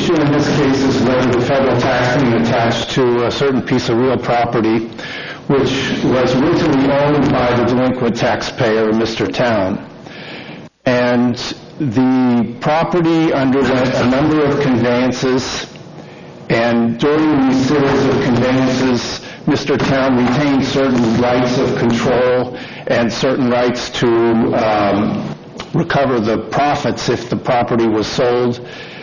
issue in this case is whether the federal tax lien attached to a certain piece of real property, which was originally owned by the delinquent taxpayer, Mr. Town. And the property underwent a number of conveyances, and during these series of conveyances, Mr. Town retained certain rights of control and certain rights to recover the profits if the property was sold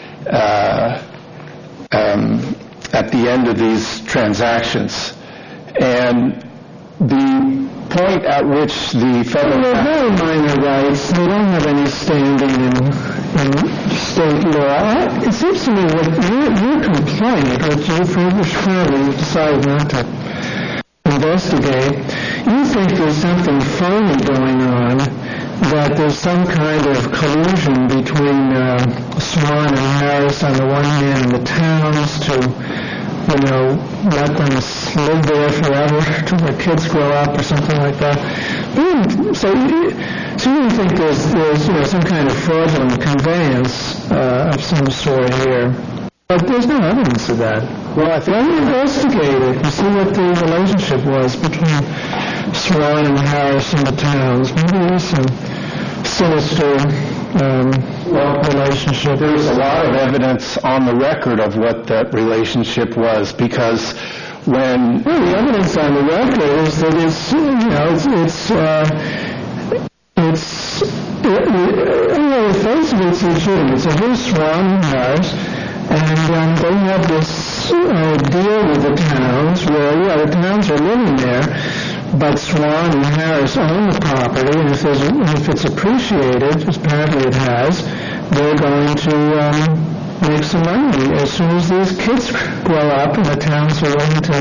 at the end of these transactions. And the point at which the federal... Well, they're very minor rights. They don't have any standing in state law. It seems to me that your complaint, which you decided not to investigate, you think there's something phony going on, that there's some kind of collusion between Swan and Harris on the one hand and the towns to, let them live there forever till their kids grow up or something like that. So you think there's some kind of fraudulent conveyance of some sort here. But there's no evidence of that. Well, I think... Why investigate it and see what the relationship was between Swan and Harris and the towns? Maybe there's some sinister relationship. There's a lot of evidence on the record of what that relationship was, because when... Well, the evidence on the record is that it's legitimate. So here's Swan and Harris, and they have this deal with the towns where, the towns are living there, but Swan and Harris own the property, and if it's appreciated, as apparently it has, they're going to make some money as soon as these kids grow up and the towns are willing to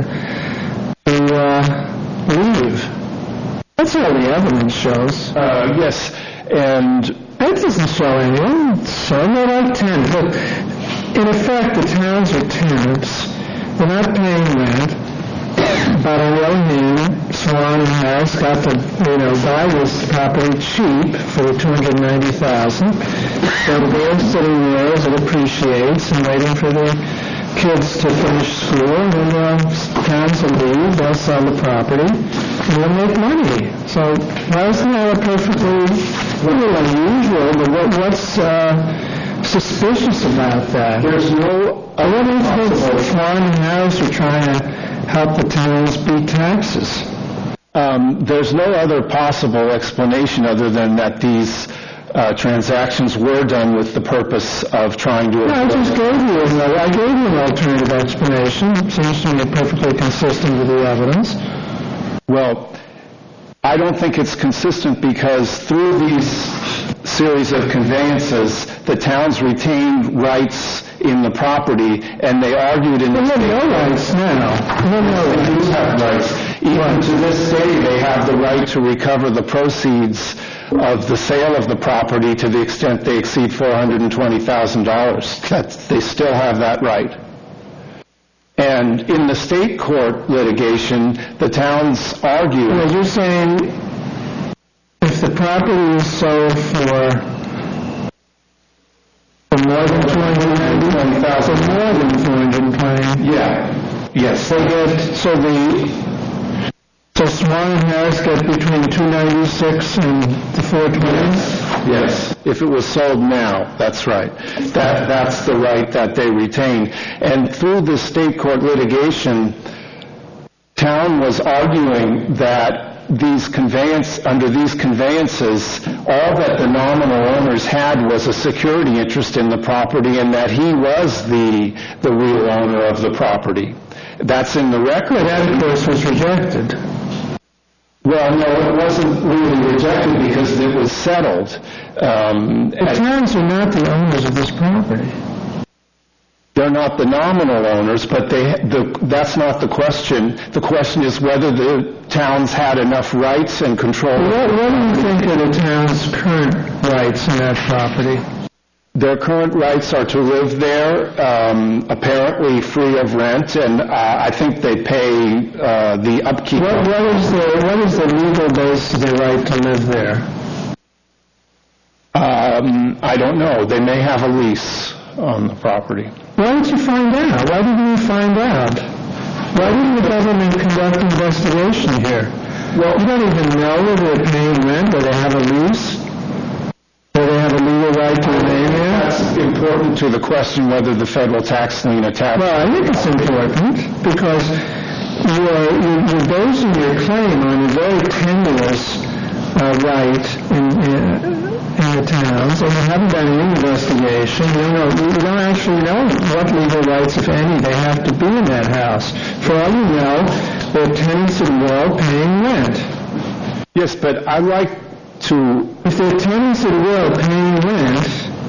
leave. That's all the evidence shows. Yes, and... That doesn't show anything. So they're like tenants. But in effect, the towns are tenants. They're not paying rent. But on the other hand, Swan and Harris got to, buy this property cheap for $290,000. So they're sitting there as it appreciates and waiting for the kids to finish school. And when the towns will leave, they'll sell the property and they'll make money. So why isn't that a perfectly unusual? But what's suspicious about that? There's no... I wonder if Swan and Harris are trying to help the towns beat taxes. There's no other possible explanation other than that these transactions were done with the purpose of trying to... I just gave you an alternative explanation. It seems to me perfectly consistent with the evidence. Well, I don't think it's consistent because through these series of conveyances, the towns retained rights in the property, and they argued in... They have no rights now. They do have rights. Even to this day, they have the right to recover the proceeds of the sale of the property to the extent they exceed $420,000. They still have that right. And in the state court litigation, the towns argue... Well, you're saying if the property is sold for more than $290,000, more than $220,000. Yeah. Yes. So Swan and Harris get between $296,000 and the $420,000? Yes. If it was sold now, that's right. That's the right that they retain. And through the state court litigation, town was arguing that under these conveyances, all that the nominal owners had was a security interest in the property, and that he was the real owner of the property. That's in the record. That, of course, was rejected. Well, no, it wasn't really rejected because it was settled. The towns are not the owners of this property. They're not the nominal owners, but that's not the question. The question is whether the towns had enough rights and control. What do you think are the town's current rights in that property? Their current rights are to live there, apparently free of rent, and I think they pay the upkeep. What is the legal basis of their right to live there? I don't know. They may have a lease. on the property. Why didn't you find out? Why didn't you find out? Why didn't the government conduct an investigation here? Well, you don't even know whether they're paying rent, whether they have a lease, whether they have a legal right to remain there. That's important to the question whether the federal tax lien attached. Well, I think it's important because you're basing your claim on a very tenuous right in the towns, and you haven't done any investigation. You don't actually know what legal rights, if any, they have to be in that house. For all you know, they're tenants at will paying rent. Yes, but I'd like to... If they're tenants at will paying rent,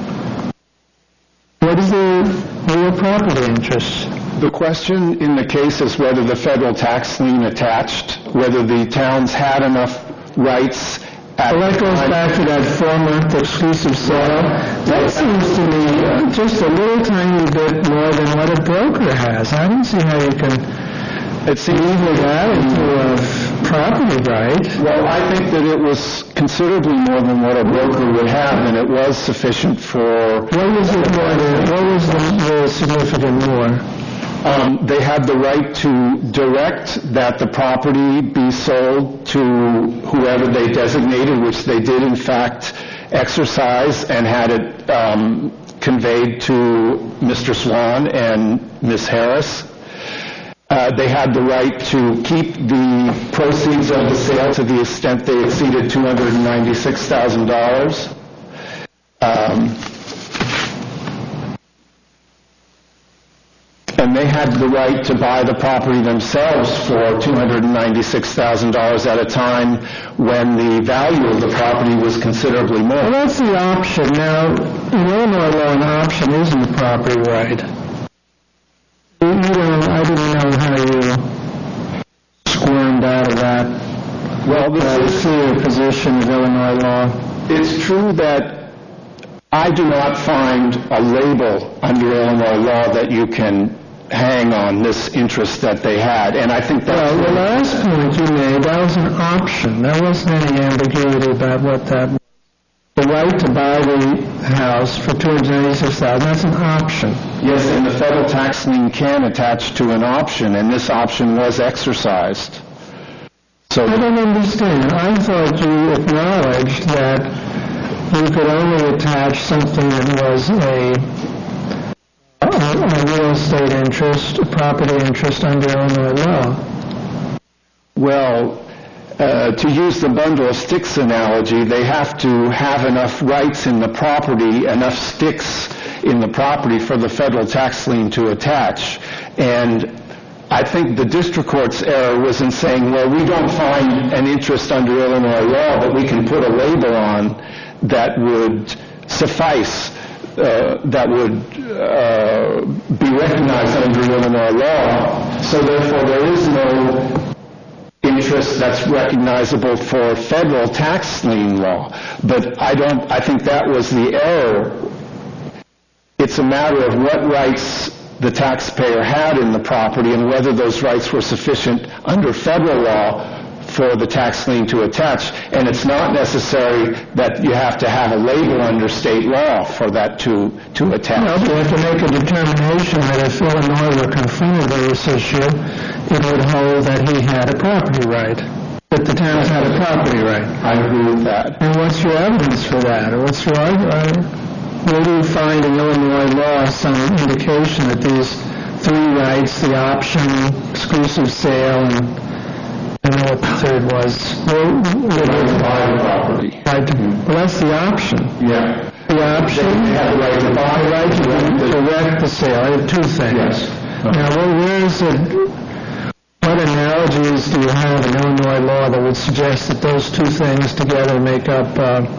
what is their real property interest? The question in the case is whether the federal tax lien attached, whether the towns had enough rights at well, that goes back to that 4-month exclusive sale. That seems to me just a little tiny bit more than what a broker has. I don't see how you can leave that into a property right. Well, I think that it was considerably more than what a broker would have, and it was sufficient for... What was it more than? What was the significant more? They had the right to direct that the property be sold to whoever they designated, which they did in fact exercise, and had it conveyed to Mr. Swan and Ms. Harris. They had the right to keep the proceeds of the sale to the extent they exceeded $296,000. And they had the right to buy the property themselves for $296,000 at a time when the value of the property was considerably more. Well, that's the option. Now, in Illinois law, an option isn't a property right. I didn't know how you squirmed out of that. Well, this is clear position of Illinois law. It's true that I do not find a label under Illinois law that you can hang on this interest that they had, and I think that's... Well, the last point you made, that was an option. There wasn't any ambiguity about what that was. The right to buy the house for $296,000, that's an option. Yes, and the federal tax lien can attach to an option, and this option was exercised. So I don't understand. I thought you acknowledged that you could only attach something that was a real estate interest, a property interest under Illinois law. Well, to use the bundle of sticks analogy, they have to have enough rights in the property, enough sticks in the property for the federal tax lien to attach. And I think the district court's error was in saying, well, we don't find an interest under Illinois law that we can put a label on that would suffice, that would be recognized under Illinois law. So therefore, there is no interest that's recognizable for federal tax lien law. But I think that was the error. It's a matter of what rights the taxpayer had in the property and whether those rights were sufficient under federal law for the tax lien to attach. And it's not necessary that you have to have a label under state law for that to attach. No, but you have to make a determination that if Illinois were confronted with this issue, it would hold that he had a property right, that the towns had a property right. I agree with that. And what's your evidence for that? Or what's your where do you find in Illinois law some indication that these three rights, the option, exclusive sale, and I don't know what the third was. Right to buy the property. Well, that's the option. Yeah. The option. They have the right to buy, the right to direct the sale. I have two things. Yes. Now, where is it? What analogies do you have in Illinois law that would suggest that those two things together make up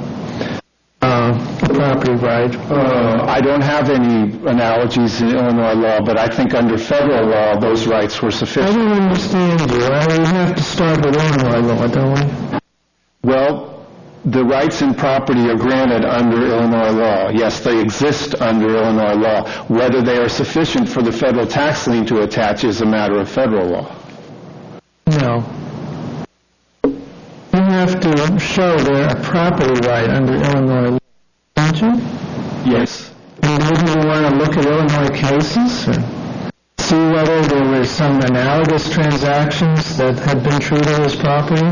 a property right? I don't have any analogies in Illinois law, but I think under federal law, those rights were sufficient. I don't understand you. We have to start with Illinois law, don't we? Well, the rights in property are granted under Illinois law. Yes, they exist under Illinois law. Whether they are sufficient for the federal tax lien to attach is a matter of federal law. No. You have to show they're a property right under Illinois law, don't you? Yes. And maybe you want to look at Illinois cases and see whether there were some analogous transactions that had been treated as property?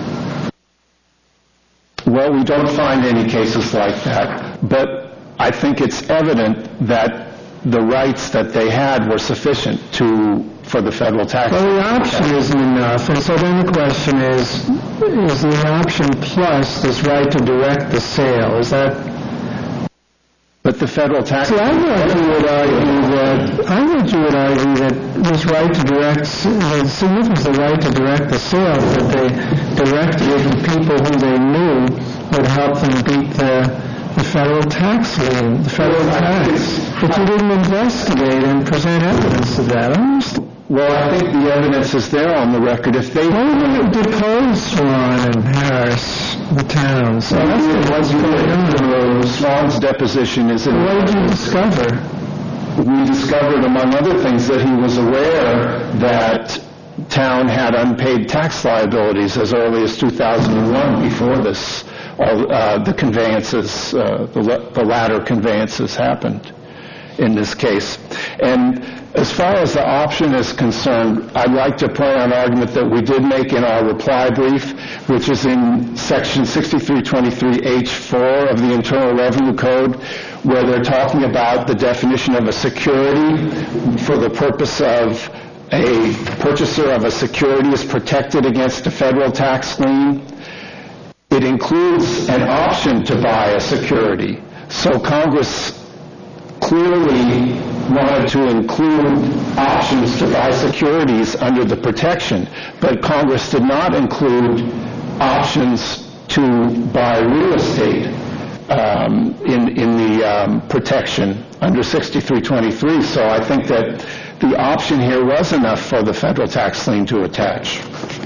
Well, we don't find any cases like that, but I think it's evident that the rights that they had were sufficient for the federal tax. Well, the option isn't enough, and so then the question is the option plus this right to direct the sale, is that... But the federal tax... See, I thought you would argue that this right to direct, the significance of the right to direct the sale, that they directed it to people who they knew would help them beat the federal tax lien, the federal tax. But you didn't investigate and present evidence of that. Well, I think the evidence is there on the record. If they... Well, depose Swan and Harris, the towns. So that's what's going on. Swan's deposition is... What did you discover? We discovered, among other things, that he was aware that town had unpaid tax liabilities as early as 2001 before this. The conveyances, the latter conveyances happened in this case. And as far as the option is concerned, I'd like to point out an argument that we did make in our reply brief, which is in section 6323H4 of the Internal Revenue Code, where they're talking about the definition of a security for the purpose of a purchaser of a security is protected against a federal tax lien. It includes an option to buy a security. So Congress clearly wanted to include options to buy securities under the protection, but Congress did not include options to buy real estate in the protection under 6323. So I think that the option here was enough for the federal tax lien to attach.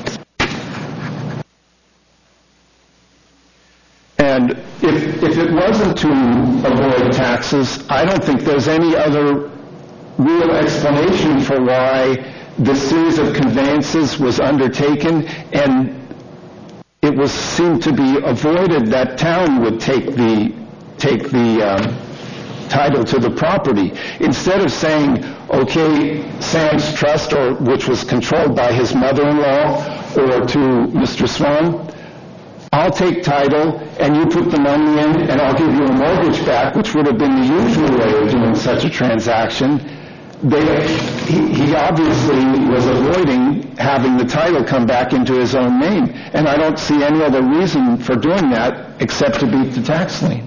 And if it wasn't to avoid taxes, I don't think there's any other real explanation for why this series of conveyances was undertaken, and it was seemed to be avoided that town would take the title to the property. Instead of saying, okay, Sam's Trust, which was controlled by his mother-in-law, or to Mr. Swan, I'll take title, and you put the money in, and I'll give you a mortgage back, which would have been the usual way of doing such a transaction. He obviously was avoiding having the title come back into his own name, and I don't see any other reason for doing that except to beat the tax lien.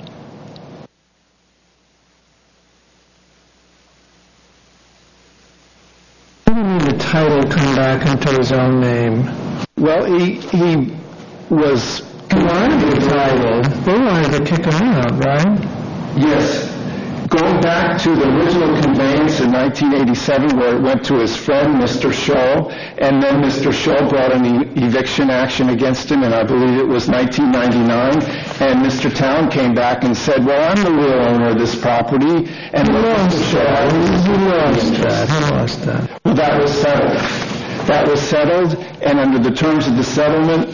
What do you mean the title come back into his own name? Well, he was... He wanted the title. They wanted to kick him out, right? Yes. Going back to the original conveyance in 1987 where it went to his friend, Mr. Scholl, and then Mr. Scholl brought an eviction action against him, and I believe it was 1999, and Mr. Town came back and said, well, I'm the real owner of this property. And He lost that. Well, that was settled. That was settled, and under the terms of the settlement,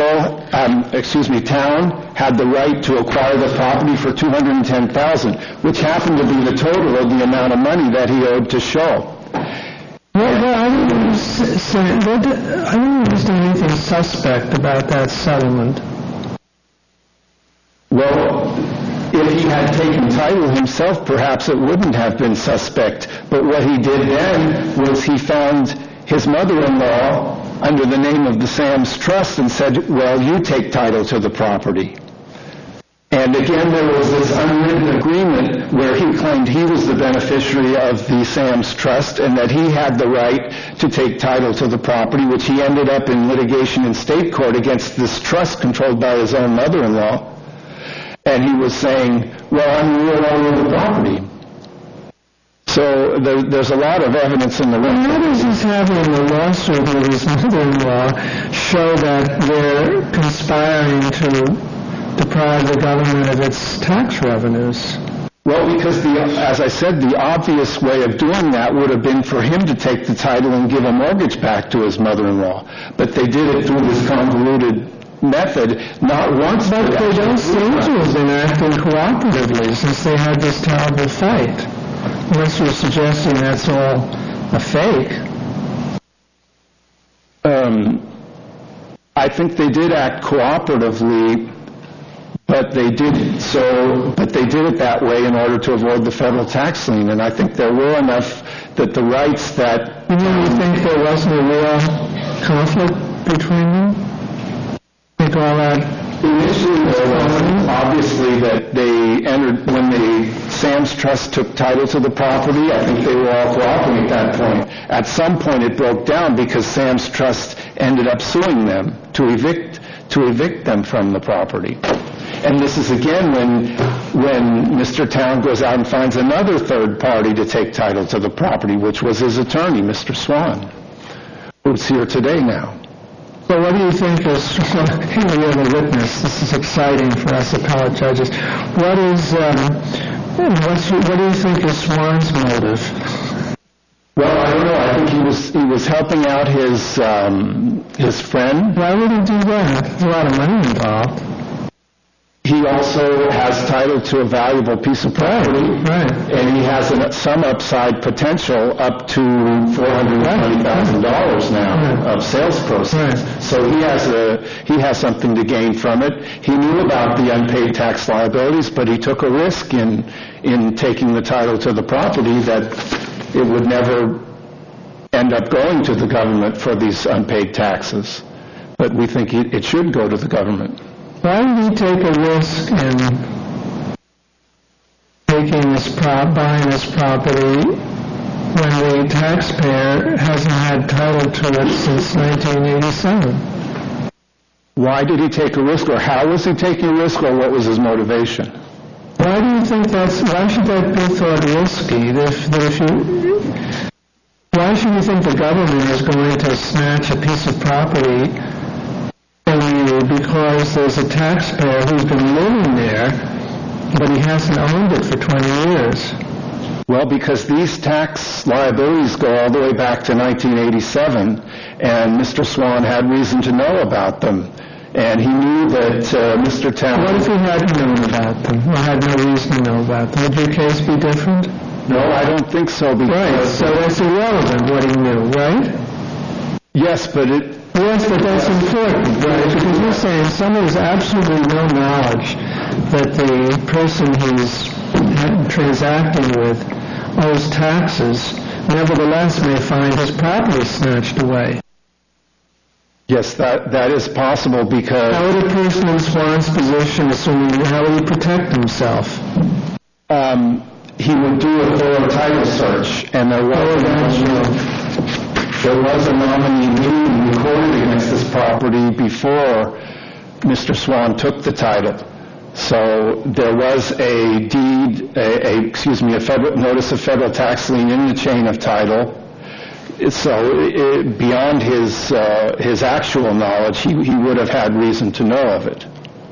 Town had the right to acquire the property for $210,000, which happened to be the total of the amount of money that he owed to Scholl. Well, I don't understand anything suspect about that settlement. Well, if he had taken title himself, perhaps it wouldn't have been suspect. But what he did then was he found his mother-in-law under the name of the Sam's Trust and said, well, you take title to the property. And again, there was this unwritten agreement where he claimed he was the beneficiary of the Sam's Trust and that he had the right to take title to the property, which he ended up in litigation in state court against this trust controlled by his own mother-in-law. And he was saying, well, I'm the real owner of the property. So there's a lot of evidence in the record. How does this having the lawsuit with his mother-in-law show that they're conspiring to deprive the government of its tax revenues? Well, because, as I said, the obvious way of doing that would have been for him to take the title and give a mortgage back to his mother-in-law. But they did it through this convoluted method, not once. But they don't seem to have been acting cooperatively since they had this terrible fight. Unless you're suggesting that's all a fake. I think they did act cooperatively, but they did it that way in order to avoid the federal tax lien. And I think there were enough that the rights that... You think there wasn't a real conflict between them? Think all that... Initially, there was obviously that they entered, when Sam's Trust took title to the property, I think they were all cooperating at that point. At some point, it broke down because Sam's Trust ended up suing them to evict them from the property. And this is again when Mr. Town goes out and finds another third party to take title to the property, which was his attorney, Mr. Swan, who's here today now. So what do you think is, here we have a witness, this is exciting for us appellate judges. What do you think is Swan's motive? Well, I don't know. I think he was helping out his friend. Why would he do that? There's a lot of money involved. He also has title to a valuable piece of property, right. And he has some upside potential up to $420,000 now of sales proceeds. Right. So he has something to gain from it. He knew about the unpaid tax liabilities, but he took a risk in taking the title to the property that it would never end up going to the government for these unpaid taxes. But we think it should go to the government. Why did he take a risk in buying this property when the taxpayer hasn't had title to it since 1987? Why did he take a risk, or how was he taking a risk, or what was his motivation? Why do you think why should that be thought risky? Why should you think the government is going to snatch a piece of property from you because there's a taxpayer who's been living there, but he hasn't owned it for 20 years? Well, because these tax liabilities go all the way back to 1987, and Mr. Swan had reason to know about them. And he knew that Mr. Town... What if he hadn't known about them, or had no reason to know about them? Would your case be different? No, I don't think so. Right, so that's irrelevant what he knew, right? Yes, but that's important, right? Because you're saying someone has absolutely no knowledge that the person he's transacting with owes taxes, nevertheless may find his property snatched away. Yes, that is possible because... How would a person in Swan's position, how would he protect himself? He would do a thorough title search, and there was a nominee lien recorded against this property before Mr. Swan took the title. So there was a notice of federal tax lien in the chain of title. So beyond his actual knowledge, he would have had reason to know of it.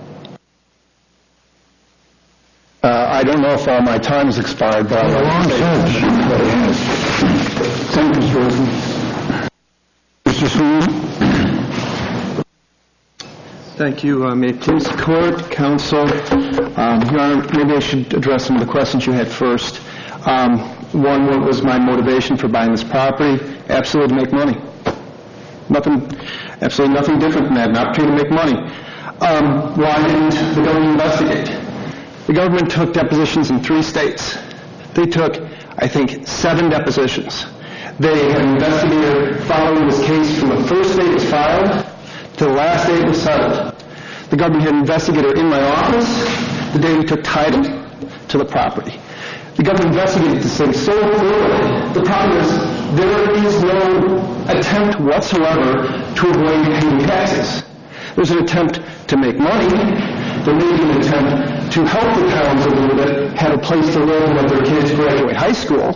I don't know if all my time has expired, but I'll long search. Thank you, Mr. Rosen. Mr. Swan? Thank you. May it please the Court, Counsel. Your Honor, maybe I should address some of the questions you had first. One, what was my motivation for buying this property? Absolutely to make money. Absolutely nothing different than that, an opportunity to make money. Why didn't the government investigate? The government took depositions in 3 states. They took, I think, 7 depositions. They had an investigator following this case from the first day it was filed to the last day it was settled. The government had an investigator in my office the day we took title to the property. The government investigated this thing so thoroughly. The problem is there is no attempt whatsoever to avoid paying taxes. There's an attempt to make money. There may be an attempt to help the towns a little bit, have a place to live when their kids graduate high school.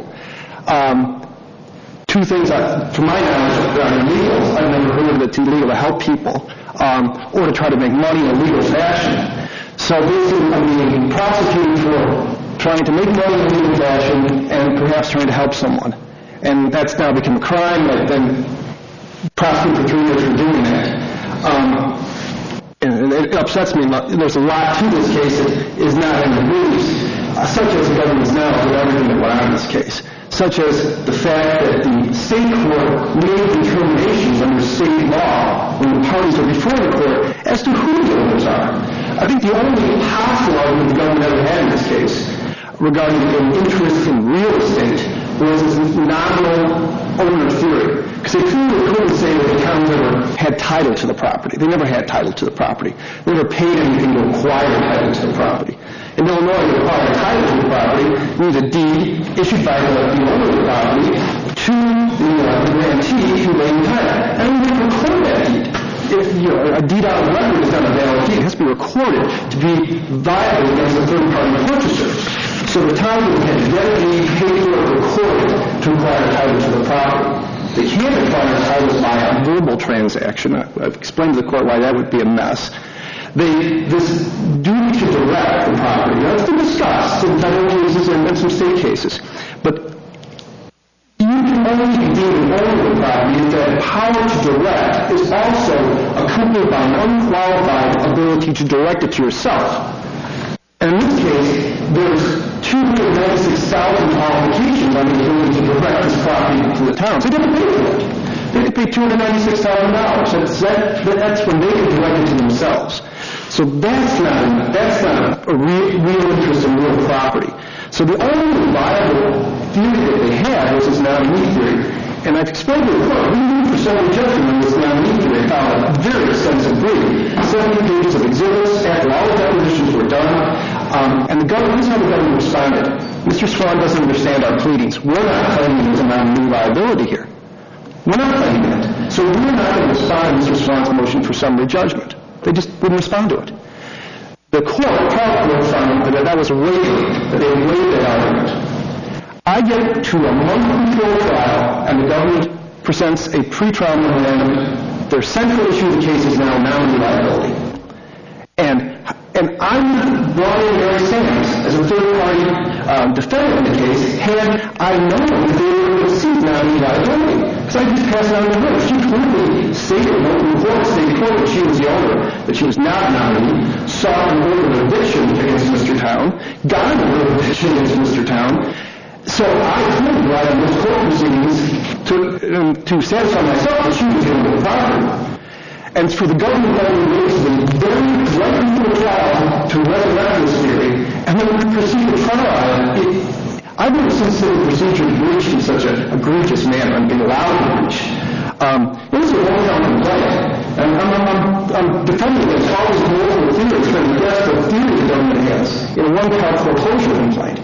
2 things, from my knowledge, that are illegal. I've never heard of it's illegal to help people or to try to make money in a legal fashion. So basically, I'm being prosecuted for trying to make money in a legal fashion and perhaps trying to help someone. And that's now become a crime. I've been prosecuted for 3 years for doing that. it upsets me. There's a lot to this case that is not in the briefs, such as the government's knowledge of everything that went on in this case, such as the fact that the state court made determinations under state law when the parties are before the court as to who the owners are. I think the only possible argument the government ever had in this case regarding an interest in real estate was this nominal owner theory. Because they couldn't say that the towns ever had title to the property. They never had title to the property. They never paid anything to acquire title to the property. In Illinois, to acquire title to the property means a deed issued by the owner of the property to the grantee who laid title. And we would record that deed. If a deed out of record is not a valid deed, it has to be recorded to be viable against a third-party purchaser. So the town would have to get a deed, pay for it, recorded to acquire title to the property. They can't acquire titles by a verbal transaction. I've explained to the court why that would be a mess. This duty to direct the property, that's been discussed in federal cases and some state cases. But you can only be deemed an owner of the property if that power to direct is also accompanied by an unqualified ability to direct it to yourself. And in this case, there's 296,000 qualifications on the ability to direct this property to the town. So they didn't pay for it. They had to pay $296,000. That's when they could direct it to themselves. So that's not a real interest in real property. So the only viable theory that they had was this nominee theory. And I've explained to the court, we moved for several judgment on this nominee theory. I found a very extensive brief, 70 pages of exhibits after all the depositions were done. And the government, this is how the government responded. Mr. Swan doesn't understand our pleadings. We're not claiming there's a nominee liability here. We're not claiming that. So we're not going to respond to Mr. Swan's motion for summary judgment. They just wouldn't respond to it. The court, trial court, found that was a waiver, that they waived that argument. I get to a month before trial, and the government presents a pretrial memorandum. Their central issue of the case is now nominee liability. And I'm brought in Mary Sams as a third-party defendant in the case, had I known that they were going to receive nominee liability. Because I just passed it on to her. She clearly stated in open court, that she was the owner, that she was not a nominee, sought an order of eviction against Mr. Town, got an order of eviction against Mr. Town. So I couldn't write on those court proceedings to satisfy myself that she was the owner of the property. And for the government to wait to the very right before trial to resurrect this theory, and then proceed to trial, I wouldn't consider the procedure breached in such an egregious manner and being allowed to breach. It was a long-term complaint. And I'm defending against all these multiple theories from the rest of the theory the government has in a one-count foreclosure complaint.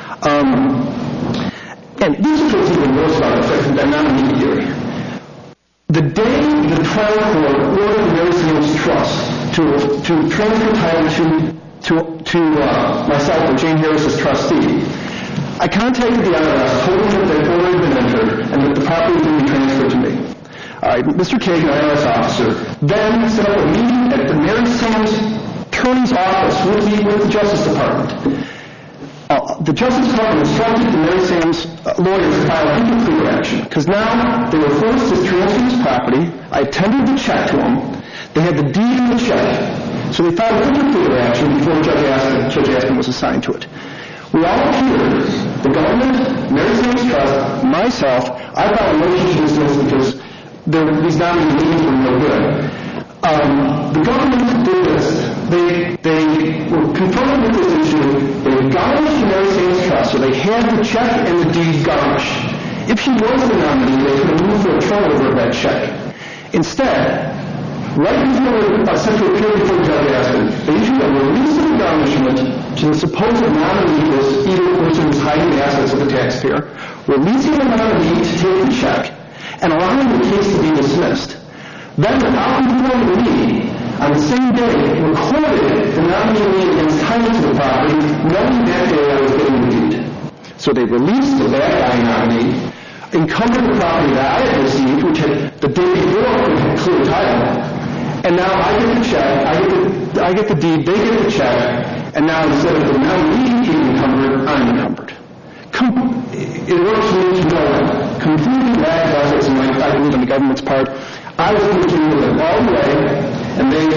And this is what's even worse about the nominee theory. The day the trial court ordered Mary Sams Trust to transfer title to myself or Jane Harris as trustee, I contacted the IRS, told them that the order had been entered and that the property would be transferred to me. Mr. Kagan, IRS officer, then set up a meeting at the Mary Sams attorney's office with the Justice Department. The Justice Department instructed the Mary Sams lawyers to file a legal action because now they were forced to transfer this property. I tendered the check to them. They had the deed in the check. So they filed a legal action before Judge Aspen was assigned to it. We all appeared, the government, Mary Sams Trust, myself. I filed a motion to dismiss because these nominee meetings were no good. The government did this. They were confronted with this issue. They garnished Mary Sams Trust, so they had the check and the deed garnished. If she was the nominee, they could have moved for a turnover of that check. Instead, right before Central appeared before Judge Aspen, they issued a release of garnishment to the supposed nominee, this evil person who's hiding the assets of the taxpayer, releasing the nominee to take the check and allowing the case to be dismissed. Then, without informing me, on the same day, recorded the nominee against title to the property, knowing that day I was getting the deed. So they released the bad guy nominee, encumbered the property that I had received, which had the day before had clear title, and now I get the check, I get the deed, they get the check, and now instead of the nominee being encumbered, I'm encumbered. It works for me to know completely bad process, and I believe on the government's part. I was able to do it all the way, and they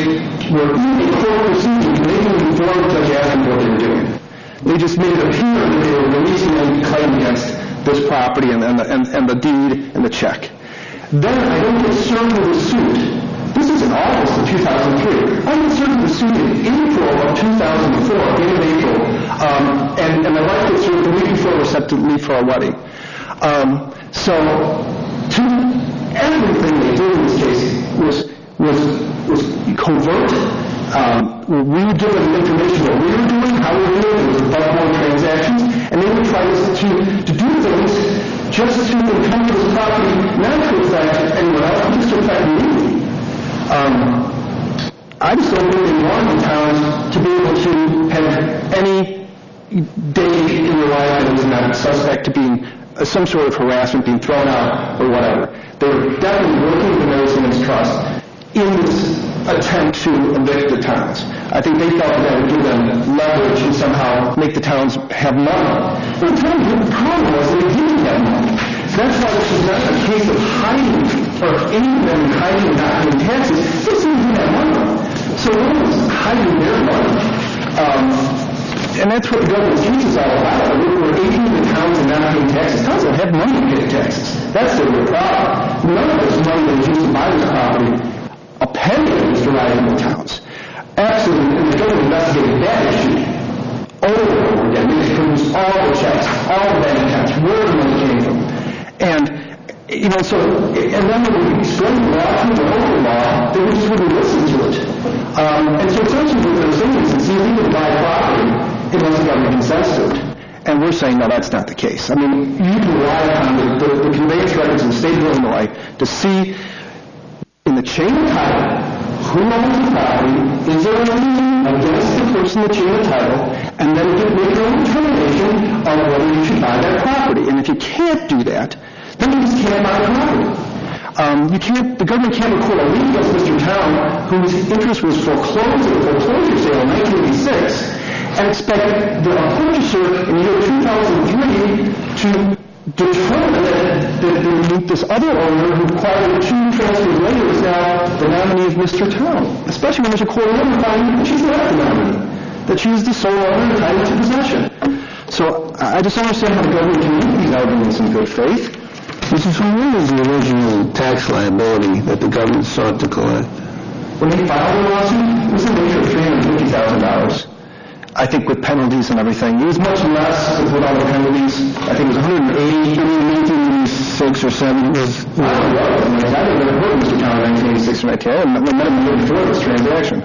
were in a court proceeding, they didn't inform Judge Adams what they were doing. They just made it appear that they were releasing any claim against this property and the deed and the check. Then I don't get served with a suit. This is in August of 2003. I get served with a suit in April of 2004, beginning of April, and my wife gets served the week before we're set to leave for our wedding. So everything they did in this case was covert. We would give them information what we were doing, how we were doing. It was above-board transactions, and they would try to do things just to encumber this property, not to affect anyone else, but just to affect me. I just don't think they want the towns to be able to have any day in their life that was not suspect to being some sort of harassment, being thrown out, or whatever. They were definitely working with the Mary Simmons Trust in this attempt to evict the towns. I think they felt that would give them leverage and somehow make the towns have money. But the problem was they didn't have money. That's why this is not a case of hiding or any of them hiding and not paying taxes. They simply didn't have money. So no one's hiding their money. And that's what the government teaches all about. We're aiding the towns and not paying taxes. Towns don't have money to pay taxes. That's their real problem. None of this money that was used to buy this property, a penny of it was derived from the towns. Absolutely. And the government investigated that issue over and over again. They produced all the checks, all the bank accounts, where the money came from. And, you know, so, and then when we explained the law to them, the local law, they just wouldn't listen to it. And so essentially what they're saying is it's illegal to buy property unless the government consents to it. And we're saying, no, that's not the case. I mean, you can rely on the conveyance records in the state of Illinois to see in the chain of title who owns the property, is there a lien against the person in the chain of title, and then make your own determination on whether you should buy that property. And if you can't do that, then you just can't buy the property. The government can't record a lien against Mr. Town, whose interest was foreclosed at a foreclosure sale in 1986, and expect the purchaser in the year 2003 to determine that this other owner who acquired 2 transfers later is now the nominee of Mr. Town, especially when there's a court order finding that she's not the nominee, that she's the sole owner entitled to possession. So I just don't understand how the government can make these arguments in good faith. Mr. Swan, what was the original tax liability that the government sought to collect? When they filed the lawsuit, it was in the nature of $350,000. I think with penalties and everything. It was much less with all the penalties. I think it was 180, 1986 or 7. I don't know. I didn't even heard of Mr. Town in 1986 or 19. I met him the year before this transaction.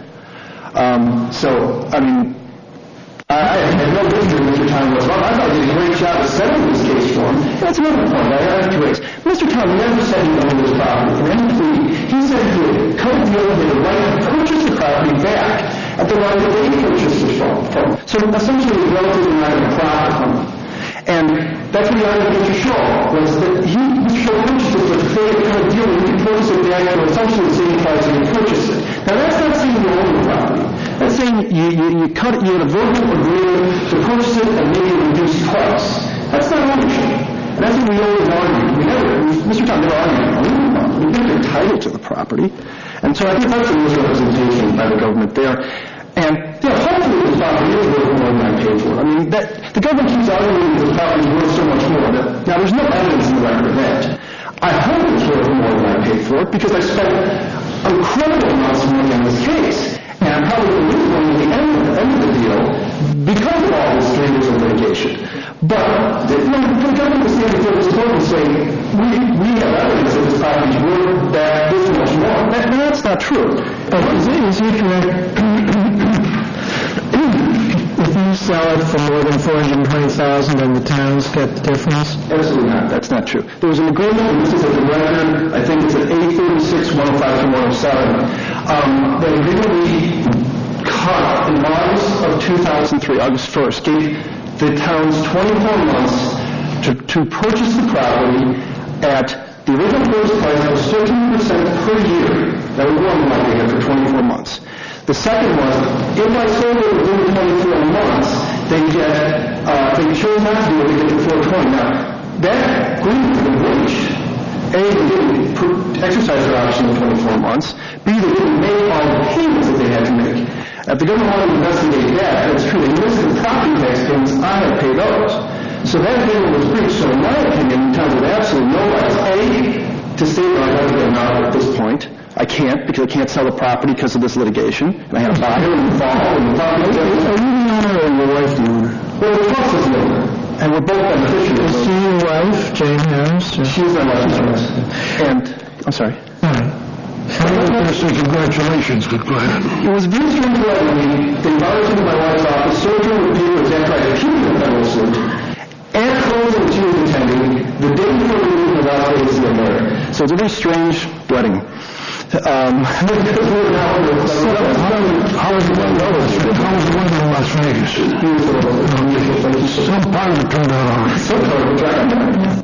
So, I mean, I had no business with Mr. Town was wrong. I thought he did a great job of settling this case for him. That's another point I have to raise. Mr. Town never said he owned this property. In any plea, he said he would come to the right to purchase the property back at the right that they purchased it from. So essentially, the relatively not a profit from him. And that's what the argument Mr. Shaw was that Mr. Shaw purchased it with a fair kind of deal and he could purchase it back for essentially the same price he had purchased it. Now that's not saying you own the property. That's saying you had a verbal agreement to purchase it and maybe a reduced price. That's not ownership. And that's what we always argue. Mr. Town never argued. We think they're entitled to the property. And so I think that's a misrepresentation by the government there. And hopefully this property is worth more than I paid for it. I mean, the government keeps arguing that this property is worth so much more. Now, there's no evidence in the record of that. I hope it's worth more than I paid for it because I spent incredible amounts of money on this case. And I'm probably going to lose money at the end of the deal because of all this dangers of litigation. But the government was standing before this court and saying, we have evidence that this property is worth this much more. That's not true. Is it correct? If you sell it for more than $420,000 and the towns get the difference? Absolutely not. That's not true. There was an agreement, and this is at the record, I think it's at 836, 105 to 107. The agreement we cut in August of 2003, August 1st, gave the towns 24 months to purchase the property at the original purchase price was 13% per year. That was one month they had for 24 months. The second was, if I sold it within 24 months, they chose not to do it, they get the 420. Now, that agreement had been breached. A, they didn't exercise their option in 24 months. B, they didn't make all the payments that they had to If the government wanted to investigate that, it's true. They missed the property tax payments. I had paid those. So that agreement was breached. So in my opinion, in terms of absolutely no rights, to state that I don't get out at this point. I can't because I can't sell the property because of this litigation. And I had a buyer in the fall. And the property tax. Are you the owner or your wife the owner? Well, the trust is the owner. And we're both beneficiaries. Is she your wife, Jane Harris? She's my wife. And, I'm sorry. All right. Congratulations. Good plan. It was very strange when they brought it into my wife's office, surgery with papers after I appealed the federal suit, and closing that she was attending the day before we moved to Las Vegas to get married. So it's a very strange wedding. How was the weather in Las Vegas? Some part of it turned out all right.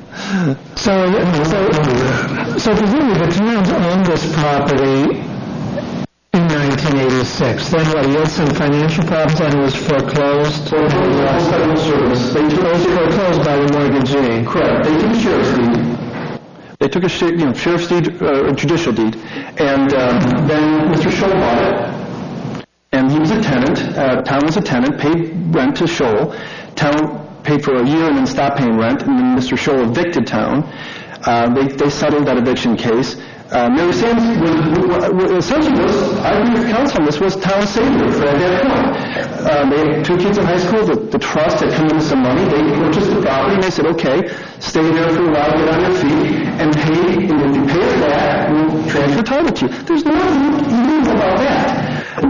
So presumably the towns owned this property in 1986. Then what? He had some financial problems and it was foreclosed. Federal service. They was foreclosed by the mortgagee. Correct. They took a sheriff's deed. They took a sheriff's deed, a judicial deed, and then Mr. Scholl bought it, and he was a tenant. Town was a tenant, paid rent to Scholl. Town paid for a year and then stopped paying rent, and then Mr. Scholl evicted Town. They settled that eviction case. Mary Sands essentially was, I agree with counsel on this, was Town's savior at that point. They had two kids in high school. The trust had come in with some money. They purchased the property, and they said, okay, stay there for a while, get on your feet, and pay. And if you pay us back, we'll transfer title to you. There's nothing new about that.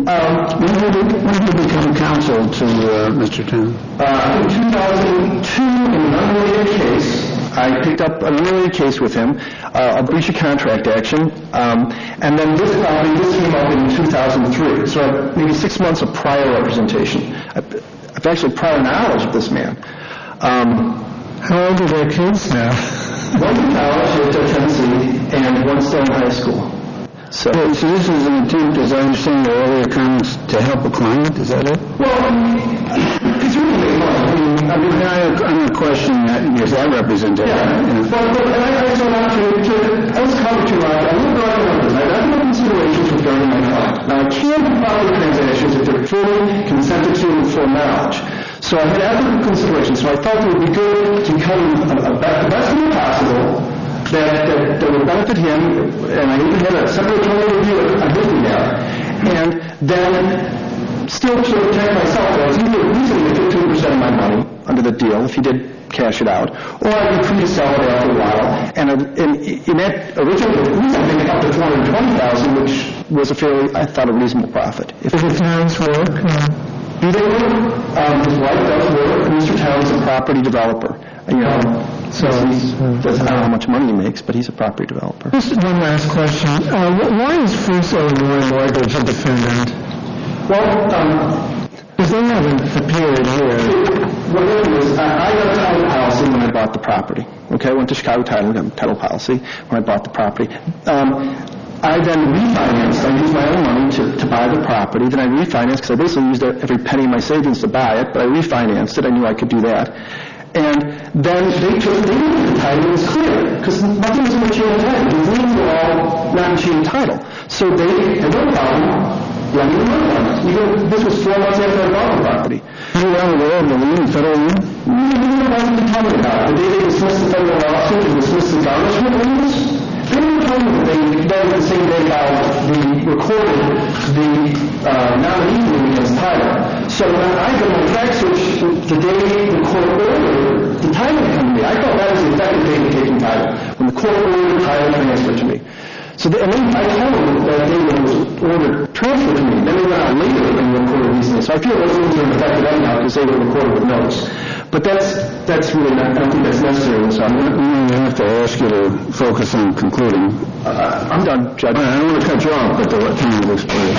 When did you become counsel to Mr. Town? In 2002, in an unrelated case, I picked up an unrelated case with him, a breach of contract action, and then this came up in 2003. So maybe 6 months of prior representation. I've actually prior knowledge of this man. How old are their kids now? One's in college at Tennessee, and one's still in high school. So this is an attempt, as I understand your earlier comments, to help a client, is that it? Well, it's really fun. I'm not questioning that because that representation. Yeah. But I was covered too much. I looked at the numbers. I have no considerations regarding my client. Now, I can't follow transactions if they're fully consented to and full knowledge. So I had ethical considerations. So I felt it would be good to come the best way possible that would benefit him, and I even had a separate attorney review it on his behalf, and then still to protect myself. I was either losing the 15% of my money under the deal if he did cash it out, or I'd be free to sell it after a while. And in that original reason, I think up to $420,000, which was I thought, a reasonable profit. If the Towns work? Do they work? His wife does work. Mr. Towns is a property developer. So I don't know how much money he makes, but he's a property developer. Just one last question. Why is First Illinois Mortgage a defendant? Well, because they haven't appeared here. What happened is I got a title policy when I bought the property. Okay, I went to Chicago Title and got a title policy when I bought the property. I then refinanced. I used my own money to buy the property. Then I refinanced because I basically used every penny of my savings to buy it, but I refinanced it. I knew I could do that. And then they didn't the title. It was clear because nothing was in the chain of title. The liens were all not in chain of title. So they had no problem lending the money. Even this was 4 months after I bought the property. You were aware of the lien, federal lien? You wasn't telling me about it. The day they dismissed the federal lawsuit and dismissed the garnishment liens, they didn't tell me that the same day recorded the nominee lien against title. So when I got my tax switch the day the court ordered the title to come to me, I thought that was the effective date of taking title, when the court ordered the title transferred to me. So and then I told them that day when it was ordered transferred to me. Then they went out later and recorded these things. So I feel those things are effective anyhow because they were recorded with notes. But that's really not, I don't think that's necessary. So I'm going to have to ask you to focus on concluding. I'm done, Judge. I don't want to cut you off, but the time will expire.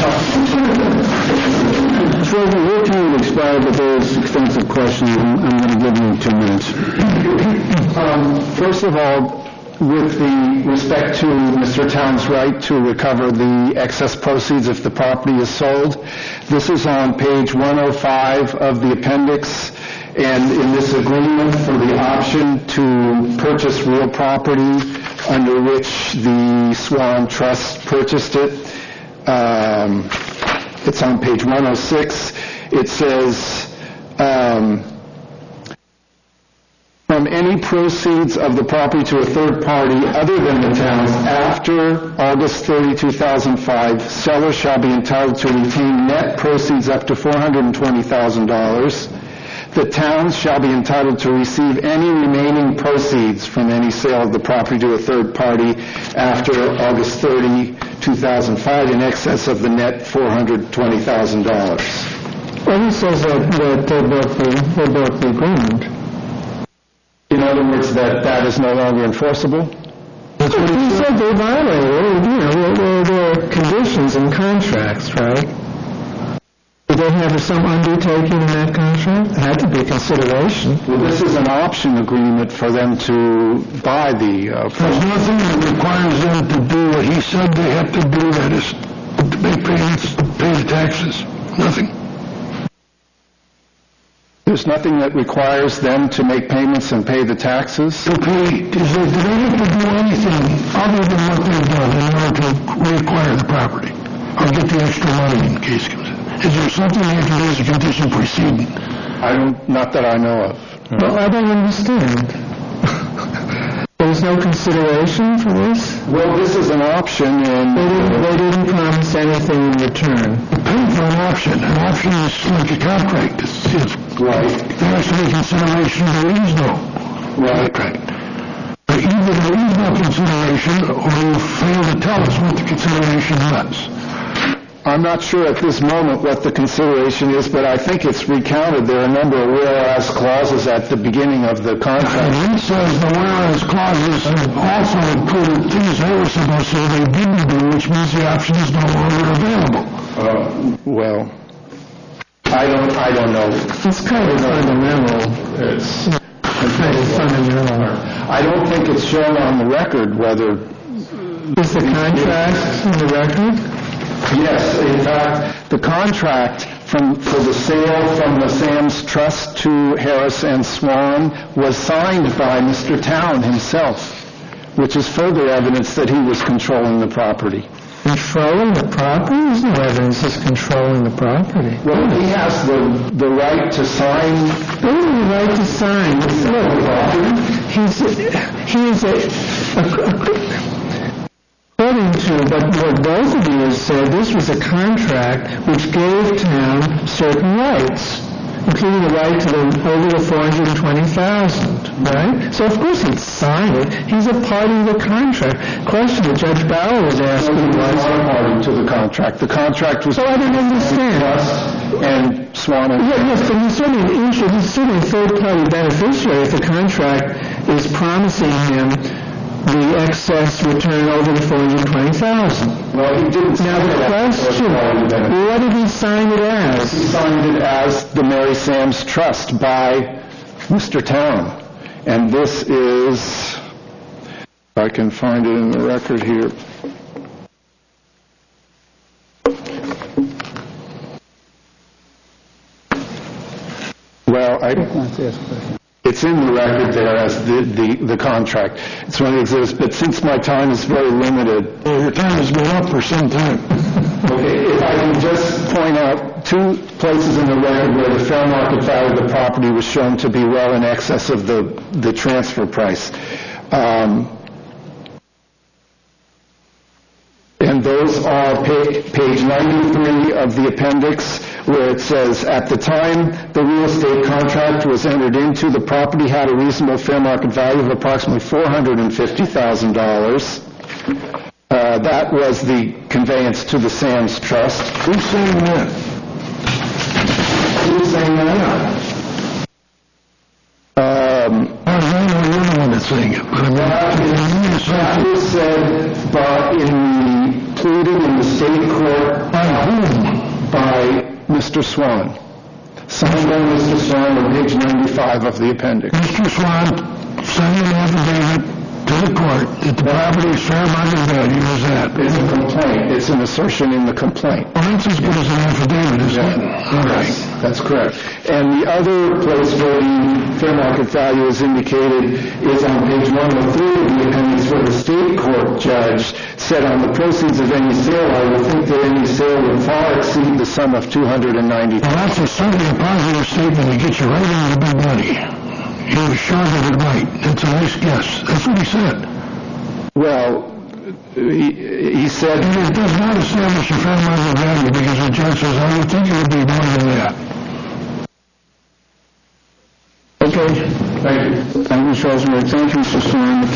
Your time will expire, but there's extensive questions. I'm going to give you 2 minutes. First of all, with the respect to Mr. Town's right to recover the excess proceeds if the property is sold, this is on page 105 of the appendix, and in this agreement for the option to purchase real property under which the Swan Trust purchased it, It's on page 106. It says, from any proceeds of the property to a third party other than the town after August 30, 2005, seller shall be entitled to retain net proceeds up to $420,000. The towns shall be entitled to receive any remaining proceeds from any sale of the property to a third party after August 30, 2005 in excess of the net $420,000. Well, he says that they broke the agreement. In other words, that is no longer enforceable? That's what he said. They violated, their conditions and contracts, right? Did they have some undertaking in that contract? It had to be a consideration. Well, this is an option agreement for them to buy the There's nothing that requires them to do what he said they have to do, that is, to make payments, pay the taxes. Nothing. There's nothing that requires them to make payments and pay the taxes? To pay, do they have to do anything other than what they've done in order to reacquire the property or get the extra money in case it comes in? Is there something they have to do as a condition preceding? Not that I know of. Well, I don't understand. There's no consideration for this? Well, this is an option, and They didn't promise anything in return. Paying for an option. An option is like a contract. right, There has to be consideration. There is no contract. But either there is no consideration or you fail to tell us what the consideration was. I'm not sure at this moment what the consideration is, but I think it's recounted. There are a number of whereas clauses at the beginning of the contract. And he says the whereas clauses also included things they were supposed to say they didn't do, which means the option is no longer available. Well, I don't know. It's kind of fundamental. It's kind of fundamental. I don't think it's shown on the record whether... Is the contract in the record? Yes, in fact, the contract for the sale from the Sam's Trust to Harris and Swan was signed by Mr. Town himself, which is further evidence that he was controlling the property. Controlling the property? There's no evidence he's controlling the property. Well, he has the right to sign... What is the right to sign? According to what both of you have said, this was a contract which gave Town certain rights, including the right to over the $420,000, right? So of course he'd sign it. He's a party to the contract. Question that Judge Bauer was asking was... He was not a party to the contract. The contract was... So I don't understand. And Swan and... Yes, but he's certainly a third-party beneficiary if the contract is promising him the excess return over the $420,000. Well, he didn't sign now the question, what did he sign it as? He signed it as the Mary Sam's Trust by Mr. Town. And this is, if I can find it in the record here. Well, it's in the record there as the contract. It's one of the exhibits, but since my time is very limited... Well, your time has been up for some time. Okay, if I can just point out two places in the record where the fair market value of the property was shown to be well in excess of the transfer price. And those are page 93 of the appendix, where it says, at the time the real estate contract was entered into, the property had a reasonable fair market value of approximately $450,000. That was the conveyance to the Sam's Trust. Who's saying that? Who's saying that? I know you're the one that's saying it, but That was said pleaded in the state court. By whom? By Mr. Swan. Signed by Mr. Swan on page 95 of the appendix. Mr. Swan signed an affidavit to the court court that the property's fair market value is that. It's a complaint. It's an assertion in the complaint. Well, that's as good as an affidavit, isn't it? All right. That's correct. And the other place where the fair market value is indicated is on page 103 of the appendix, where the state court judge said on the proceeds of any sale, I would think that any sale would far exceed the sum of $290,000. Well, that's certainly a positive statement to get you right into the big money. He was sure of it right. That's a nice guess. That's what he said. Well, he said... It does not establish a fair market value because the judge says, I would think it would be more than that. Okay. Thank you. Thank you, Mr. Rosenberg. Thank you, Mr. Stone.